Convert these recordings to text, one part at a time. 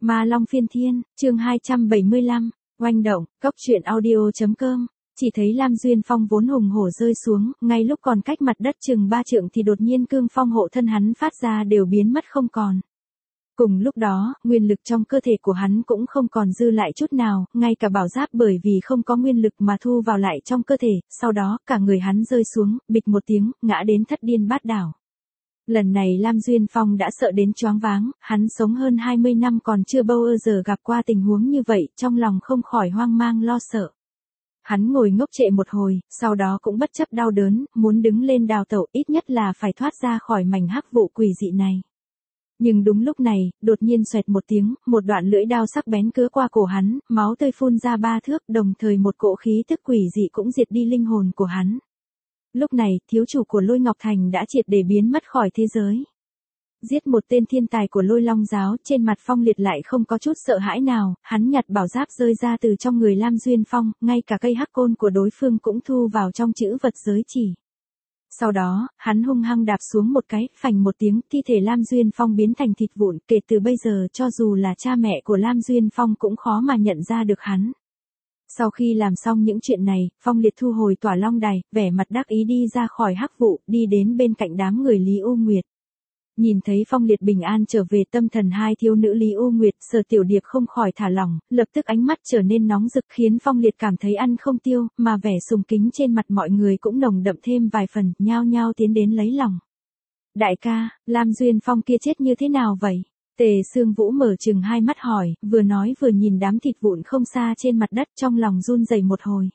Ma Long Phiên Thiên, chương 275, oanh động, cốc truyện audio.com. Chỉ thấy Lam Duyên Phong vốn hùng hổ rơi xuống, ngay lúc còn cách mặt đất chừng 3 trượng thì đột nhiên cương phong hộ thân hắn phát ra đều biến mất không còn. Cùng lúc đó, nguyên lực trong cơ thể của hắn cũng không còn dư lại chút nào, ngay cả bảo giáp bởi vì không có nguyên lực mà thu vào lại trong cơ thể, sau đó cả người hắn rơi xuống, bịch một tiếng, ngã đến thất điên bát đảo. Lần này Lam Duyên Phong đã sợ đến choáng váng, hắn sống hơn 20 năm còn chưa bao giờ gặp qua tình huống như vậy, trong lòng không khỏi hoang mang lo sợ. Hắn ngồi ngốc trệ một hồi, sau đó cũng bất chấp đau đớn, muốn đứng lên đào tẩu, ít nhất là phải thoát ra khỏi mảnh hắc vụ quỷ dị này. Nhưng đúng lúc này, đột nhiên xoẹt một tiếng, một đoạn lưỡi đao sắc bén cứa qua cổ hắn, máu tươi phun ra 3 thước, đồng thời một cỗ khí tức quỷ dị cũng diệt đi linh hồn của hắn. Lúc này, thiếu chủ của Lôi Ngọc Thành đã triệt để biến mất khỏi thế giới. Giết một tên thiên tài của Lôi Long giáo, trên mặt Phong Liệt lại không có chút sợ hãi nào, hắn nhặt bảo giáp rơi ra từ trong người Lam Duyên Phong, ngay cả cây hắc côn của đối phương cũng thu vào trong chữ vật giới chỉ. Sau đó, hắn hung hăng đạp xuống một cái, phành một tiếng, thi thể Lam Duyên Phong biến thành thịt vụn, kể từ bây giờ cho dù là cha mẹ của Lam Duyên Phong cũng khó mà nhận ra được hắn. Sau khi làm xong những chuyện này, Phong Liệt thu hồi tỏa long đài, vẻ mặt đắc ý đi ra khỏi hắc vụ, đi đến bên cạnh đám người Lý U Nguyệt. Nhìn thấy Phong Liệt bình an trở về, tâm thần hai thiếu nữ Lý U Nguyệt, Sở Tiểu Điệp không khỏi thả lỏng, lập tức ánh mắt trở nên nóng rực khiến Phong Liệt cảm thấy ăn không tiêu, mà vẻ sùng kính trên mặt mọi người cũng nồng đậm thêm vài phần, nhao nhao tiến đến lấy lòng. Đại ca, Lam Duyên Phong kia chết như thế nào vậy? Tề Sương Vũ mở trừng hai mắt hỏi, vừa nói vừa nhìn đám thịt vụn không xa trên mặt đất, trong lòng run rẩy một hồi.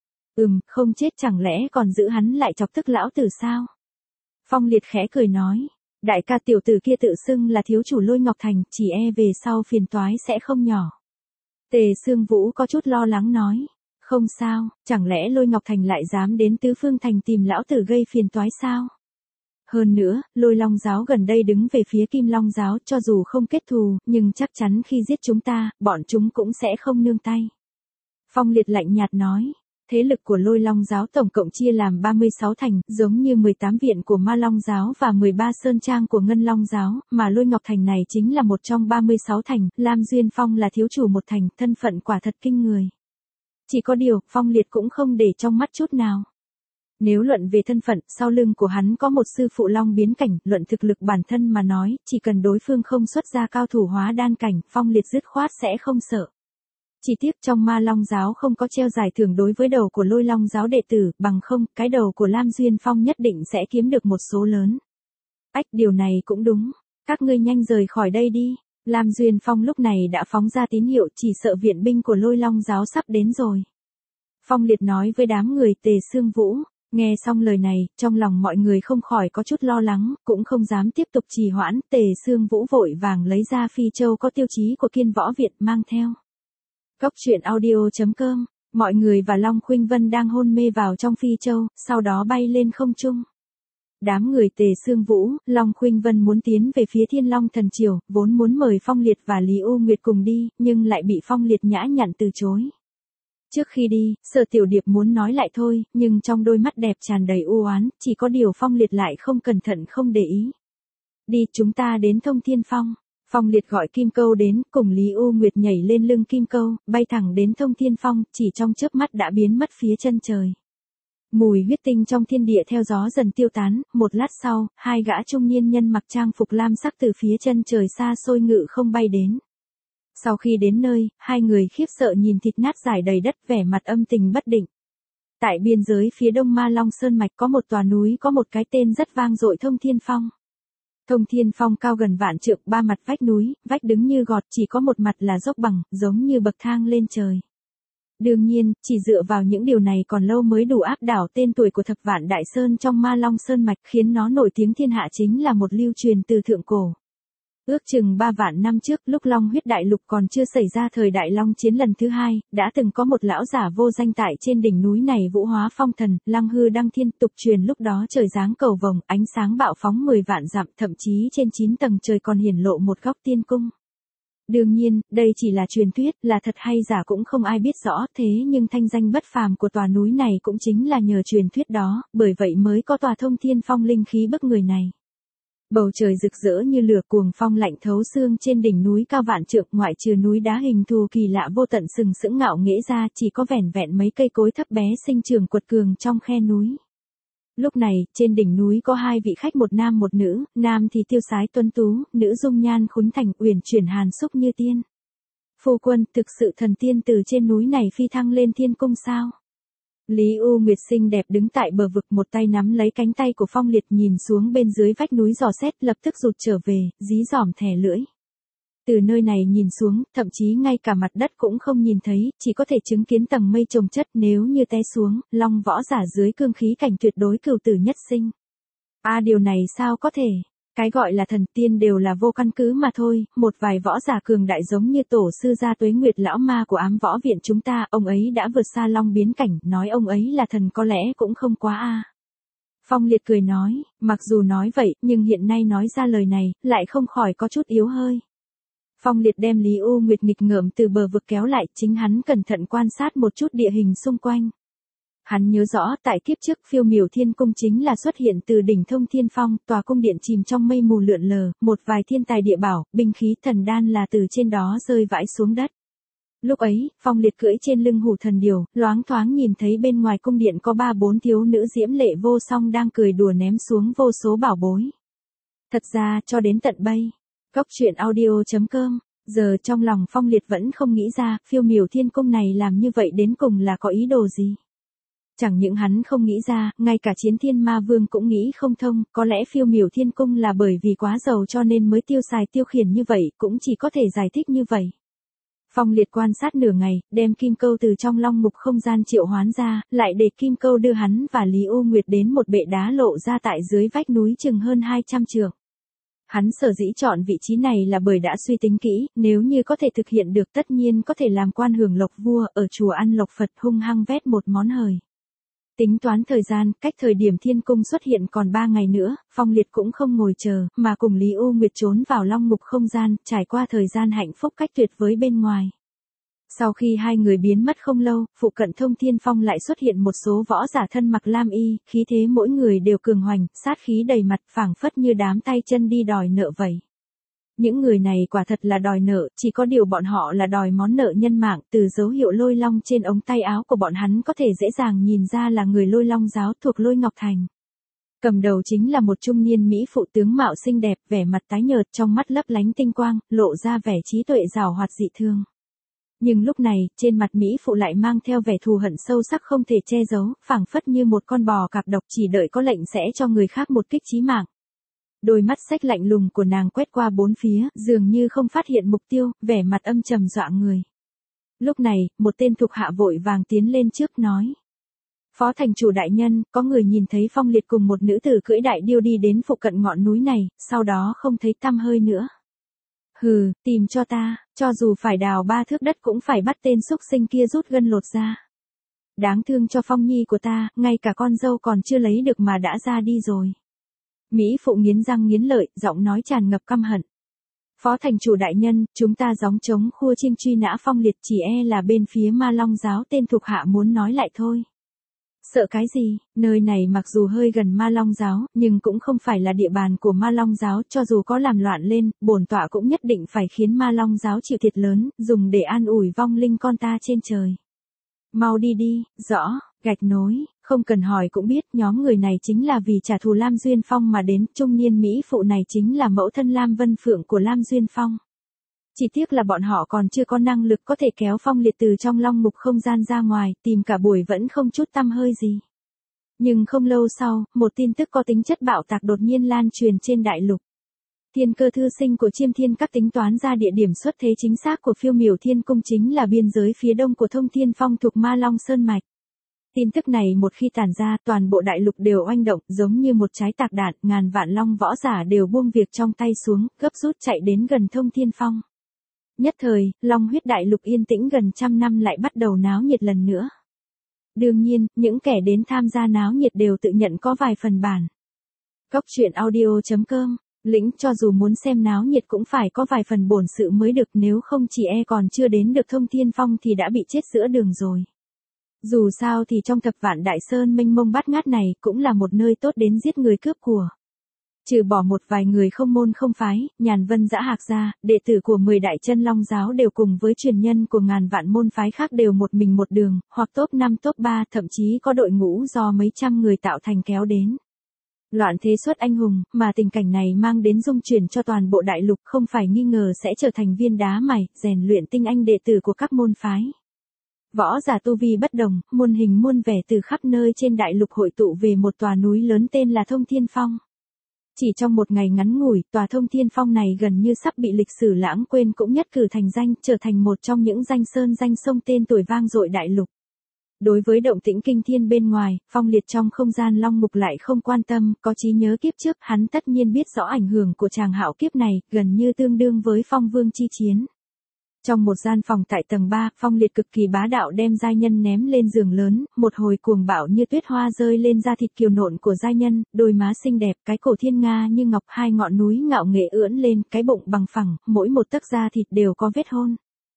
Không chết chẳng lẽ còn giữ hắn lại chọc tức lão tử sao? Phong Liệt khẽ cười nói, đại ca, tiểu tử kia tự xưng là thiếu chủ Lôi Ngọc Thành, chỉ e về sau phiền toái sẽ không nhỏ. Tề Sương Vũ có chút lo lắng nói, không sao, chẳng lẽ Lôi Ngọc Thành lại dám đến Tứ Phương Thành tìm lão tử gây phiền toái sao? Hơn nữa, Lôi Long giáo gần đây đứng về phía Kim Long giáo, cho dù không kết thù, nhưng chắc chắn khi giết chúng ta, bọn chúng cũng sẽ không nương tay. Phong Liệt lạnh nhạt nói, thế lực của Lôi Long giáo tổng cộng chia làm 36 thành, giống như 18 viện của Ma Long giáo và 13 sơn trang của Ngân Long giáo, mà Lôi Ngọc Thành này chính là một trong 36 thành, Lam Duyên Phong là thiếu chủ một thành, thân phận quả thật kinh người. Chỉ có điều, Phong Liệt cũng không để trong mắt chút nào. Nếu luận về thân phận, sau lưng của hắn có một sư phụ long biến cảnh, luận thực lực bản thân mà nói, chỉ cần đối phương không xuất ra cao thủ hóa đan cảnh, Phong Liệt dứt khoát sẽ không sợ. Chỉ tiếc trong Ma Long giáo không có treo giải thưởng đối với đầu của Lôi Long giáo đệ tử, bằng không, cái đầu của Lam Duyên Phong nhất định sẽ kiếm được một số lớn. Điều này cũng đúng, các ngươi nhanh rời khỏi đây đi. Lam Duyên Phong lúc này đã phóng ra tín hiệu, chỉ sợ viện binh của Lôi Long giáo sắp đến rồi. Phong Liệt nói với đám người Tề Sương Vũ. Nghe xong lời này, trong lòng mọi người không khỏi có chút lo lắng, cũng không dám tiếp tục trì hoãn, Tề Sương Vũ vội vàng lấy ra phi châu có tiêu chí của Kiên Võ Viện mang theo. Cốc truyện audio.com, mọi người và Long Khuynh Vân đang hôn mê vào trong phi châu, sau đó bay lên không trung. Đám người Tề Sương Vũ, Long Khuynh Vân muốn tiến về phía Thiên Long Thần Triều, vốn muốn mời Phong Liệt và Lý U Nguyệt cùng đi, nhưng lại bị Phong Liệt nhã nhặn từ chối. Trước khi đi, Sở Tiểu Điệp muốn nói lại thôi, nhưng trong đôi mắt đẹp tràn đầy u oán, chỉ có điều Phong Liệt lại không cẩn thận không để ý. Đi, chúng ta đến Thông Thiên Phong. Phong Liệt gọi Kim Câu đến, cùng Lý U Nguyệt nhảy lên lưng Kim Câu, bay thẳng đến Thông Thiên Phong, chỉ trong chớp mắt đã biến mất phía chân trời. Mùi huyết tinh trong thiên địa theo gió dần tiêu tán, một lát sau, hai gã trung niên nhân mặc trang phục lam sắc từ phía chân trời xa xôi ngự không bay đến. Sau khi đến nơi, hai người khiếp sợ nhìn thịt nát rải đầy đất, vẻ mặt âm tình bất định. Tại biên giới phía đông Ma Long Sơn Mạch có một tòa núi có một cái tên rất vang dội, Thông Thiên Phong. Thông Thiên Phong cao gần vạn trượng, 3 mặt vách núi, vách đứng như gọt, chỉ có một mặt là dốc bằng, giống như bậc thang lên trời. Đương nhiên, chỉ dựa vào những điều này còn lâu mới đủ áp đảo tên tuổi của Thập Vạn Đại Sơn trong Ma Long Sơn Mạch, khiến nó nổi tiếng thiên hạ chính là một lưu truyền từ thượng cổ. Ước chừng 3 vạn năm trước, lúc Long huyết đại lục còn chưa xảy ra thời đại Long chiến lần thứ 2, đã từng có một lão giả vô danh tại trên đỉnh núi này vũ hóa phong thần, lăng hư đăng thiên, tục truyền lúc đó trời giáng cầu vồng, ánh sáng bạo phóng 10 vạn dặm, thậm chí trên 9 tầng trời còn hiển lộ một góc tiên cung. Đương nhiên, đây chỉ là truyền thuyết, là thật hay giả cũng không ai biết rõ, thế nhưng thanh danh bất phàm của tòa núi này cũng chính là nhờ truyền thuyết đó, bởi vậy mới có tòa Thông Thiên Phong linh khí bức người này. Bầu trời rực rỡ như lửa, cuồng phong lạnh thấu xương trên đỉnh núi cao vạn trượng, ngoại trừ núi đá hình thù kỳ lạ vô tận sừng sững ngạo nghễ ra, chỉ có vẻn vẹn mấy cây cối thấp bé sinh trưởng quật cường trong khe núi. Lúc này, trên đỉnh núi có hai vị khách, một nam một nữ, nam thì tiêu sái tuấn tú, nữ dung nhan khuynh thành uyển chuyển hàn xúc như tiên. Phu quân, thực sự thần tiên từ trên núi này phi thăng lên thiên cung sao? Lý U Nguyệt xinh đẹp đứng tại bờ vực, một tay nắm lấy cánh tay của Phong Liệt, nhìn xuống bên dưới vách núi dò xét, lập tức rụt trở về, dí dỏm thè lưỡi. Từ nơi này nhìn xuống, thậm chí ngay cả mặt đất cũng không nhìn thấy, chỉ có thể chứng kiến tầng mây chồng chất, nếu như té xuống, Long võ giả dưới cương khí cảnh tuyệt đối cửu tử nhất sinh. Điều này sao có thể? Cái gọi là thần tiên đều là vô căn cứ mà thôi, một vài võ giả cường đại giống như tổ sư gia Tuế Nguyệt lão ma của Ám Võ Viện chúng ta, ông ấy đã vượt xa Long biến cảnh, nói ông ấy là thần có lẽ cũng không quá Phong Liệt cười nói, mặc dù nói vậy, nhưng hiện nay nói ra lời này, lại không khỏi có chút yếu hơi. Phong Liệt đem Lý U Nguyệt nghịch ngợm từ bờ vực kéo lại, chính hắn cẩn thận quan sát một chút địa hình xung quanh. Hắn nhớ rõ, tại kiếp trước Phiêu Miểu Thiên Cung chính là xuất hiện từ đỉnh Thông Thiên Phong, tòa cung điện chìm trong mây mù lượn lờ, một vài thiên tài địa bảo, binh khí thần đan là từ trên đó rơi vãi xuống đất. Lúc ấy, Phong Liệt cưỡi trên lưng hủ thần điểu, loáng thoáng nhìn thấy bên ngoài cung điện có 3-4 thiếu nữ diễm lệ vô song đang cười đùa ném xuống vô số bảo bối. Thật ra, cho đến tận bây, Goctruyện.audio.com, giờ trong lòng Phong Liệt vẫn không nghĩ ra, Phiêu Miểu Thiên Cung này làm như vậy đến cùng là có ý đồ gì. Chẳng những hắn không nghĩ ra, ngay cả Chiến Thiên Ma Vương cũng nghĩ không thông, có lẽ Phiêu Miểu Thiên Cung là bởi vì quá giàu cho nên mới tiêu xài tiêu khiển như vậy, cũng chỉ có thể giải thích như vậy. Phong Liệt quan sát nửa ngày, đem kim câu từ trong long mục không gian triệu hoán ra, lại để kim câu đưa hắn và Lý U Nguyệt đến một bệ đá lộ ra tại dưới vách núi chừng hơn 200 trượng. Hắn sở dĩ chọn vị trí này là bởi đã suy tính kỹ, nếu như có thể thực hiện được tất nhiên có thể làm quan hưởng lộc vua, ở chùa ăn lộc Phật hung hăng vét một món hời. Tính toán thời gian, cách thời điểm thiên cung xuất hiện còn 3 ngày nữa, Phong Liệt cũng không ngồi chờ, mà cùng Lý U Nguyệt trốn vào long mục không gian, trải qua thời gian hạnh phúc cách tuyệt với bên ngoài. Sau khi hai người biến mất không lâu, phụ cận Thông Thiên Phong lại xuất hiện một số võ giả thân mặc lam y, khí thế mỗi người đều cường hoành, sát khí đầy mặt, phảng phất như đám tay chân đi đòi nợ vậy. Những người này quả thật là đòi nợ, chỉ có điều bọn họ là đòi món nợ nhân mạng, từ dấu hiệu lôi long trên ống tay áo của bọn hắn có thể dễ dàng nhìn ra là người Lôi Long giáo thuộc Lôi Ngọc Thành. Cầm đầu chính là một trung niên mỹ phụ tướng mạo xinh đẹp, vẻ mặt tái nhợt, trong mắt lấp lánh tinh quang, lộ ra vẻ trí tuệ giàu hoạt dị thường. Nhưng lúc này, trên mặt mỹ phụ lại mang theo vẻ thù hận sâu sắc không thể che giấu, phảng phất như một con bò cạp độc chỉ đợi có lệnh sẽ cho người khác một kích chí mạng. Đôi mắt sắc lạnh lùng của nàng quét qua bốn phía, dường như không phát hiện mục tiêu, vẻ mặt âm trầm dọa người. Lúc này, một tên thuộc hạ vội vàng tiến lên trước nói. Phó thành chủ đại nhân, có người nhìn thấy Phong Liệt cùng một nữ tử cưỡi đại điêu đi đến phụ cận ngọn núi này, sau đó không thấy tăm hơi nữa. Hừ, tìm cho ta, cho dù phải đào 3 thước đất cũng phải bắt tên xúc sinh kia rút gân lột ra. Đáng thương cho Phong Nhi của ta, ngay cả con dâu còn chưa lấy được mà đã ra đi rồi. Mỹ phụ nghiến răng nghiến lợi, giọng nói tràn ngập căm hận. Phó thành chủ đại nhân, chúng ta gióng trống khua chiêng truy nã Phong Liệt, chỉ là bên phía Ma Long giáo tên thuộc hạ muốn nói lại thôi. Sợ cái gì, nơi này mặc dù hơi gần Ma Long giáo, nhưng cũng không phải là địa bàn của Ma Long giáo, cho dù có làm loạn lên, bổn tọa cũng nhất định phải khiến Ma Long giáo chịu thiệt lớn, dùng để an ủi vong linh con ta trên trời. Mau đi đi, rõ, gạch nối, không cần hỏi cũng biết nhóm người này chính là vì trả thù Lam Duyên Phong mà đến, trung niên Mỹ phụ này chính là mẫu thân Lam Vân Phượng của Lam Duyên Phong. Chỉ tiếc là bọn họ còn chưa có năng lực có thể kéo Phong Liệt từ trong long mục không gian ra ngoài, tìm cả buổi vẫn không chút tăm hơi gì. Nhưng không lâu sau, một tin tức có tính chất bạo tạc đột nhiên lan truyền trên đại lục. Thiên Cơ thư sinh của Chiêm Thiên Các tính toán ra địa điểm xuất thế chính xác của Phiêu Miểu Thiên Cung chính là biên giới phía đông của Thông Thiên Phong thuộc Ma Long Sơn Mạch. Tin tức này một khi tản ra, toàn bộ đại lục đều oanh động, giống như một trái tạc đạn, ngàn vạn long võ giả đều buông việc trong tay xuống, gấp rút chạy đến gần Thông Thiên Phong. Nhất thời, Long huyết đại lục yên tĩnh gần 100 năm lại bắt đầu náo nhiệt lần nữa. Đương nhiên, những kẻ đến tham gia náo nhiệt đều tự nhận có vài phần bản. Goctruyện.audio.com, lĩnh cho dù muốn xem náo nhiệt cũng phải có vài phần bổn sự mới được, nếu không chỉ còn chưa đến được Thông Thiên Phong thì đã bị chết giữa đường rồi. Dù sao thì trong thập vạn đại sơn mênh mông bát ngát này cũng là một nơi tốt đến giết người cướp của. Trừ bỏ một vài người không môn không phái, Nhàn Vân Dã Hạc ra, đệ tử của 10 đại chân long giáo đều cùng với truyền nhân của ngàn vạn môn phái khác đều một mình một đường, hoặc top 5 top 3, thậm chí có đội ngũ do mấy trăm người tạo thành kéo đến. Loạn thế xuất anh hùng, mà tình cảnh này mang đến dung chuyển cho toàn bộ đại lục không phải nghi ngờ sẽ trở thành viên đá mài, rèn luyện tinh anh đệ tử của các môn phái. Võ giả tu vi bất đồng, muôn hình muôn vẻ từ khắp nơi trên đại lục hội tụ về một tòa núi lớn tên là Thông Thiên Phong. Chỉ trong một ngày ngắn ngủi, tòa Thông Thiên Phong này gần như sắp bị lịch sử lãng quên cũng nhất cử thành danh, trở thành một trong những danh sơn danh sông tên tuổi vang dội đại lục. Đối với động tĩnh kinh thiên bên ngoài, Phong Liệt trong không gian long mục lại không quan tâm, có trí nhớ kiếp trước, hắn tất nhiên biết rõ ảnh hưởng của tràng hạo kiếp này, gần như tương đương với Phong Vương chi chiến. Trong một gian phòng tại tầng 3, Phong Liệt cực kỳ bá đạo đem giai nhân ném lên giường lớn, một hồi cuồng bạo như tuyết hoa rơi lên da thịt kiều nộn của giai nhân, đôi má xinh đẹp, cái cổ thiên nga như ngọc, hai ngọn núi ngạo nghệ ưỡn lên, cái bụng bằng phẳng, mỗi một tấc da thịt đều có vết hôn.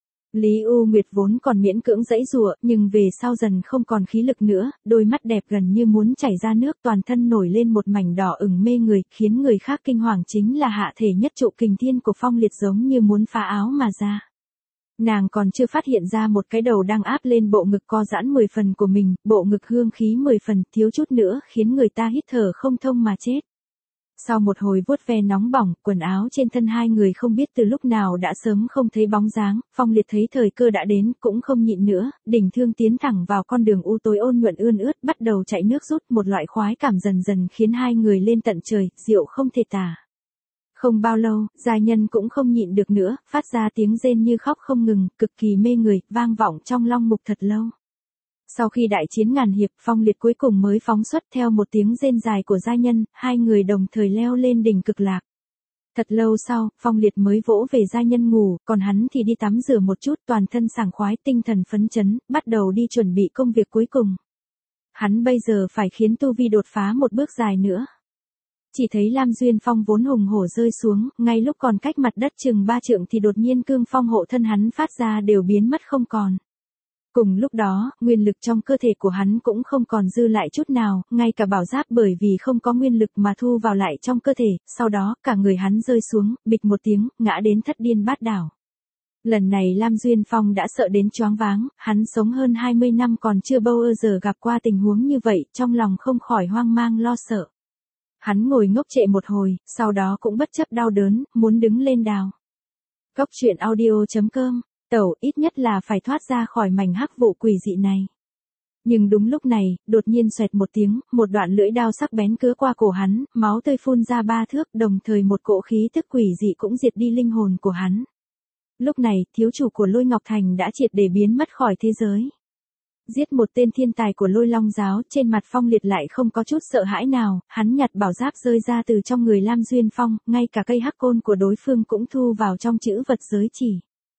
Lý U Nguyệt vốn còn miễn cưỡng giãy giụa, nhưng về sau dần không còn khí lực nữa, đôi mắt đẹp gần như muốn chảy ra nước, toàn thân nổi lên một mảnh đỏ ửng mê người, khiến người khác kinh hoàng chính là hạ thể nhất trụ kình thiên của Phong Liệt giống như muốn phá áo mà ra. Nàng còn chưa phát hiện ra một cái đầu đang áp lên bộ ngực co giãn 10 phần của mình, bộ ngực hương khí 10 phần, thiếu chút nữa khiến người ta hít thở không thông mà chết. Sau một hồi vuốt ve nóng bỏng, quần áo trên thân hai người không biết từ lúc nào đã sớm không thấy bóng dáng, Phong Liệt thấy thời cơ đã đến, cũng không nhịn nữa, đỉnh thương tiến thẳng vào con đường u tối ôn nhuận ươn ướt, bắt đầu chạy nước rút, một loại khoái cảm dần dần khiến hai người lên tận trời, rượu không thể tả. Không bao lâu, giai nhân cũng không nhịn được nữa, phát ra tiếng rên như khóc không ngừng, cực kỳ mê người, vang vọng trong long mục thật lâu. Sau khi đại chiến ngàn hiệp, Phong Liệt cuối cùng mới phóng xuất theo một tiếng rên dài của giai nhân, hai người đồng thời leo lên đỉnh cực lạc. Thật lâu sau, Phong Liệt mới vỗ về giai nhân ngủ, còn hắn thì đi tắm rửa một chút, toàn thân sảng khoái, tinh thần phấn chấn, bắt đầu đi chuẩn bị công việc cuối cùng. Hắn bây giờ phải khiến tu vi đột phá một bước dài nữa. Chỉ thấy Lam Duyên Phong vốn hùng hổ rơi xuống, ngay lúc còn cách mặt đất chừng 3 trượng thì đột nhiên cương phong hộ thân hắn phát ra đều biến mất không còn. Cùng lúc đó, nguyên lực trong cơ thể của hắn cũng không còn dư lại chút nào, ngay cả bảo giáp bởi vì không có nguyên lực mà thu vào lại trong cơ thể, sau đó cả người hắn rơi xuống, bịch một tiếng, ngã đến thất điên bát đảo. Lần này Lam Duyên Phong đã sợ đến choáng váng, hắn sống hơn 20 năm còn chưa bao giờ gặp qua tình huống như vậy, trong lòng không khỏi hoang mang lo sợ. Hắn ngồi ngốc trệ một hồi, sau đó cũng bất chấp đau đớn, muốn đứng lên đào. Cốc truyện audio.com, tẩu ít nhất là phải thoát ra khỏi mảnh hắc vụ quỷ dị này. Nhưng đúng lúc này, đột nhiên xoẹt một tiếng, một đoạn lưỡi đao sắc bén cứa qua cổ hắn, máu tươi phun ra 3 thước, đồng thời một cỗ khí tức quỷ dị cũng diệt đi linh hồn của hắn. Lúc này, thiếu chủ của Lôi Ngọc Thành đã triệt để biến mất khỏi thế giới. Giết một tên thiên tài của Lôi Long giáo, trên mặt Phong Liệt lại không có chút sợ hãi nào, hắn nhặt bảo giáp rơi ra từ trong người Lam Duyên Phong, ngay cả cây hắc côn của đối phương cũng thu vào trong chữ vật giới chỉ.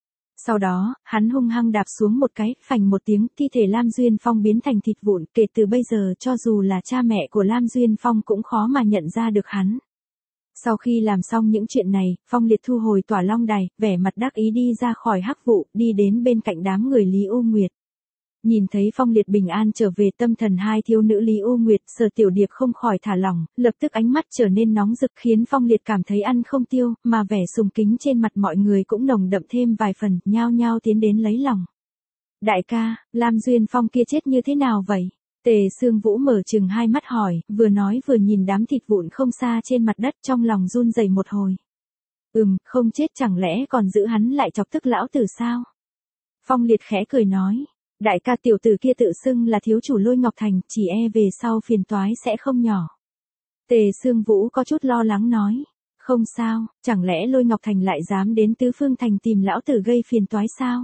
Sau đó, hắn hung hăng đạp xuống một cái, phành một tiếng, thi thể Lam Duyên Phong biến thành thịt vụn, kể từ bây giờ cho dù là cha mẹ của Lam Duyên Phong cũng khó mà nhận ra được hắn. Sau khi làm xong những chuyện này, Phong Liệt thu hồi tỏa long đài, vẻ mặt đắc ý đi ra khỏi hắc vụ, đi đến bên cạnh đám người Lý U Nguyệt. Nhìn thấy Phong Liệt bình an trở về, tâm thần hai thiếu nữ Lý U Nguyệt, Sở Tiểu Điệp không khỏi thả lỏng, lập tức ánh mắt trở nên nóng rực khiến Phong Liệt cảm thấy ăn không tiêu, mà vẻ sùng kính trên mặt mọi người cũng nồng đậm thêm vài phần, nhao nhao tiến đến lấy lòng. Đại ca, Lam Duyên Phong kia chết như thế nào vậy? Tề Sương Vũ mở trừng hai mắt hỏi, vừa nói vừa nhìn đám thịt vụn không xa trên mặt đất, trong lòng run rẩy một hồi. Không chết chẳng lẽ còn giữ hắn lại chọc tức lão tử sao? Phong Liệt khẽ cười nói. Đại ca, tiểu tử kia tự xưng là thiếu chủ Lôi Ngọc Thành, chỉ e về sau phiền toái sẽ không nhỏ. Tề Sương Vũ có chút lo lắng nói. Không sao, chẳng lẽ Lôi Ngọc Thành lại dám đến Tứ Phương Thành tìm lão tử gây phiền toái sao?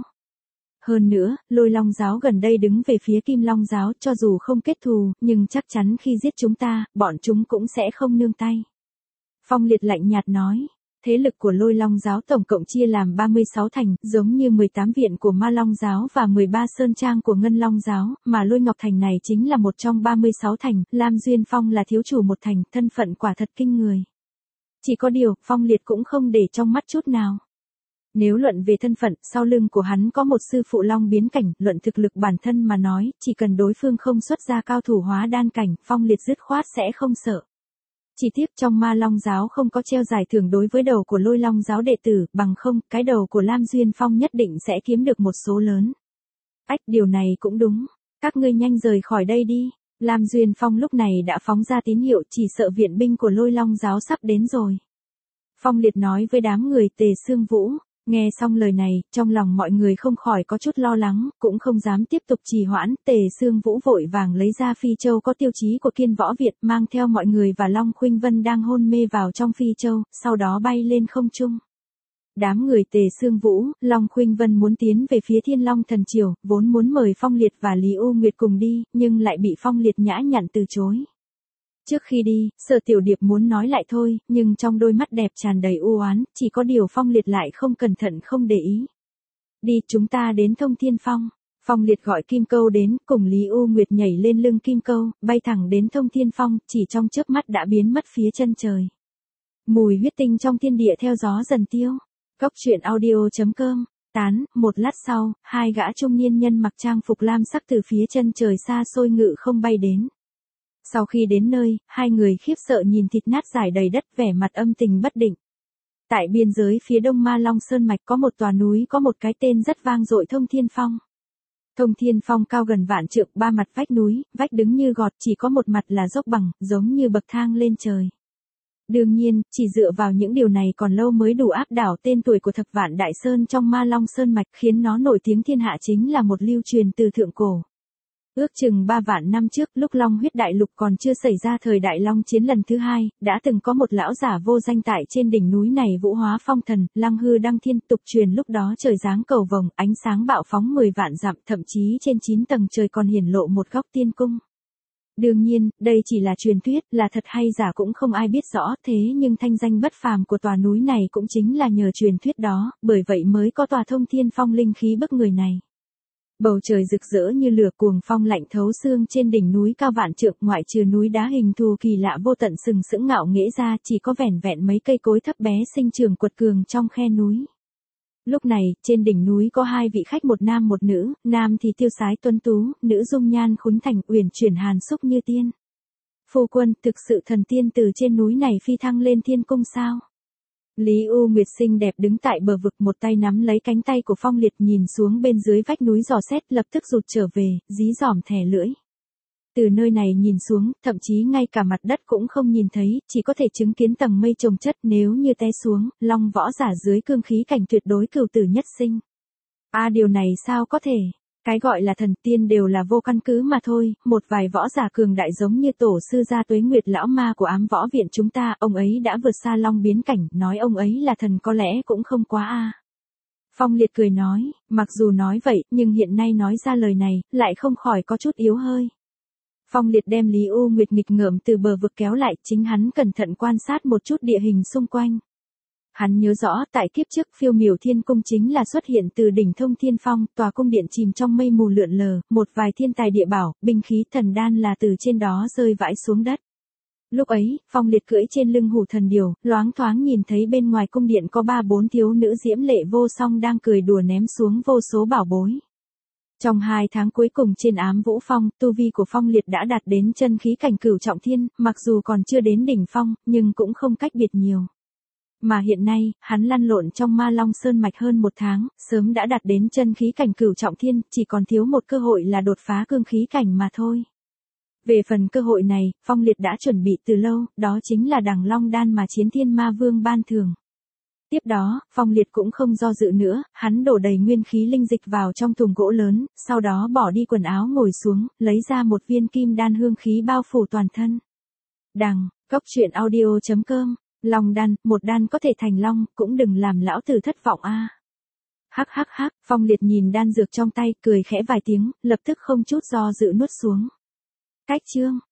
Hơn nữa, Lôi Long giáo gần đây đứng về phía Kim Long giáo, cho dù không kết thù, nhưng chắc chắn khi giết chúng ta, bọn chúng cũng sẽ không nương tay. Phong Liệt lạnh nhạt nói. Thế lực của Lôi Long giáo tổng cộng chia làm 36 thành, giống như 18 viện của Ma Long giáo và 13 sơn trang của Ngân Long giáo, mà Lôi Ngọc Thành này chính là một trong 36 thành, Lam Duyên Phong là thiếu chủ một thành, thân phận quả thật kinh người. Chỉ có điều, Phong Liệt cũng không để trong mắt chút nào. Nếu luận về thân phận, sau lưng của hắn có một sư phụ Long biến cảnh, luận thực lực bản thân mà nói, chỉ cần đối phương không xuất ra cao thủ hóa đan cảnh, Phong Liệt dứt khoát sẽ không sợ. Chỉ tiếc trong Ma Long giáo không có treo giải thưởng đối với đầu của Lôi Long giáo đệ tử, bằng không, cái đầu của Lam Duyên Phong nhất định sẽ kiếm được một số lớn. Ách, điều này cũng đúng. Các ngươi nhanh rời khỏi đây đi. Lam Duyên Phong lúc này đã phóng ra tín hiệu, chỉ sợ viện binh của Lôi Long giáo sắp đến rồi. Phong Liệt nói với đám người Tề Sương Vũ. Nghe xong lời này, trong lòng mọi người không khỏi có chút lo lắng, cũng không dám tiếp tục trì hoãn. Tề Sương Vũ vội vàng lấy ra phi châu có tiêu chí của Kiên Võ Việt, mang theo mọi người và Long Khuynh Vân đang hôn mê vào trong phi châu, sau đó bay lên không trung. Đám người Tề Sương Vũ, Long Khuynh Vân muốn tiến về phía Thiên Long Thần Triều, vốn muốn mời Phong Liệt và Lý U Nguyệt cùng đi, nhưng lại bị Phong Liệt nhã nhặn từ chối. Trước khi đi, Sở Tiểu Điệp muốn nói lại thôi, nhưng trong đôi mắt đẹp tràn đầy u oán, chỉ có điều Phong Liệt lại không cẩn thận không để ý. Đi, chúng ta đến Thông Thiên Phong. Phong Liệt gọi Kim Câu đến, cùng Lý U Nguyệt nhảy lên lưng Kim Câu, bay thẳng đến Thông Thiên Phong, chỉ trong chớp mắt đã biến mất phía chân trời. Mùi huyết tinh trong thiên địa theo gió dần tiêu. Cốc truyện audio.com. Tán, một lát sau, hai gã trung niên nhân mặc trang phục lam sắc từ phía chân trời xa xôi ngự không bay đến. Sau khi đến nơi, hai người khiếp sợ nhìn thịt nát rải đầy đất, vẻ mặt âm tình bất định. Tại biên giới phía đông Ma Long Sơn Mạch có một tòa núi có một cái tên rất vang dội, Thông Thiên Phong. Thông Thiên Phong cao gần vạn trượng, ba mặt vách núi, vách đứng như gọt, chỉ có một mặt là dốc bằng, giống như bậc thang lên trời. Đương nhiên, chỉ dựa vào những điều này còn lâu mới đủ áp đảo tên tuổi của Thập Vạn Đại Sơn trong Ma Long Sơn Mạch, khiến nó nổi tiếng thiên hạ chính là một lưu truyền từ thượng cổ. Ước chừng 3 vạn năm trước, lúc Long huyết đại lục còn chưa xảy ra thời đại Long chiến lần thứ hai, đã từng có một lão giả vô danh tại trên đỉnh núi này vũ hóa phong thần, lăng hư đăng thiên, tục truyền lúc đó trời giáng cầu vồng, ánh sáng bạo phóng 10 vạn dặm, thậm chí trên 9 tầng trời còn hiển lộ một góc tiên cung. Đương nhiên, đây chỉ là truyền thuyết, là thật hay giả cũng không ai biết rõ, thế nhưng thanh danh bất phàm của tòa núi này cũng chính là nhờ truyền thuyết đó, bởi vậy mới có tòa Thông Thiên Phong linh khí bức người này. Bầu trời rực rỡ như lửa, cuồng phong lạnh thấu xương, trên đỉnh núi cao vạn trượng, ngoại trừ núi đá hình thù kỳ lạ vô tận sừng sững ngạo nghễ ra, chỉ có vẻn vẹn mấy cây cối thấp bé sinh trưởng quật cường trong khe núi. Lúc này, trên đỉnh núi có hai vị khách, một nam một nữ, nam thì tiêu sái tuấn tú, nữ dung nhan khuynh thành, uyển chuyển hàn xúc như tiên. Phu quân, thực sự thần tiên từ trên núi này phi thăng lên thiên cung sao? Lý U Nguyệt xinh đẹp đứng tại bờ vực, một tay nắm lấy cánh tay của Phong Liệt, nhìn xuống bên dưới vách núi dò xét, lập tức rụt trở về, dí dỏm thè lưỡi. Từ nơi này nhìn xuống, thậm chí ngay cả mặt đất cũng không nhìn thấy, chỉ có thể chứng kiến tầng mây chồng chất, nếu như té xuống, Long võ giả dưới cương khí cảnh tuyệt đối cửu tử nhất sinh. Điều này sao có thể? Cái gọi là thần tiên đều là vô căn cứ mà thôi, một vài võ giả cường đại giống như tổ sư gia Tuế Nguyệt lão ma của Ám Võ Viện chúng ta, ông ấy đã vượt xa Long biến cảnh, nói ông ấy là thần có lẽ cũng không quá Phong Liệt cười nói, mặc dù nói vậy, nhưng hiện nay nói ra lời này, lại không khỏi có chút yếu hơi. Phong Liệt đem Lý U Nguyệt nghịch ngợm từ bờ vực kéo lại, chính hắn cẩn thận quan sát một chút địa hình xung quanh. Hắn nhớ rõ, tại kiếp trước Phiêu Miểu Thiên Cung chính là xuất hiện từ đỉnh Thông Thiên Phong, tòa cung điện chìm trong mây mù lượn lờ, một vài thiên tài địa bảo, binh khí thần đan là từ trên đó rơi vãi xuống đất. Lúc ấy, Phong Liệt cưỡi trên lưng hủ thần điểu, loáng thoáng nhìn thấy bên ngoài cung điện có 3-4 thiếu nữ diễm lệ vô song đang cười đùa ném xuống vô số bảo bối. Trong 2 tháng cuối cùng trên Ám Vũ Phong, tu vi của Phong Liệt đã đạt đến chân khí cảnh cửu trọng thiên, mặc dù còn chưa đến đỉnh phong, nhưng cũng không cách biệt nhiều. Mà hiện nay, hắn lăn lộn trong Ma Long Sơn Mạch hơn 1 tháng, sớm đã đạt đến chân khí cảnh cửu trọng thiên, chỉ còn thiếu một cơ hội là đột phá cương khí cảnh mà thôi. Về phần cơ hội này, Phong Liệt đã chuẩn bị từ lâu, đó chính là Đằng Long Đan mà Chiến Thiên Ma Vương ban thưởng. Tiếp đó, Phong Liệt cũng không do dự nữa, hắn đổ đầy nguyên khí linh dịch vào trong thùng gỗ lớn, sau đó bỏ đi quần áo ngồi xuống, lấy ra một viên kim đan hương khí bao phủ toàn thân. Cốc truyện audio.com. Long đan, một đan có thể thành long, cũng đừng làm lão tử thất vọng Hắc, Phong Liệt nhìn đan dược trong tay, cười khẽ vài tiếng, lập tức không chút do dự nuốt xuống. Cách chương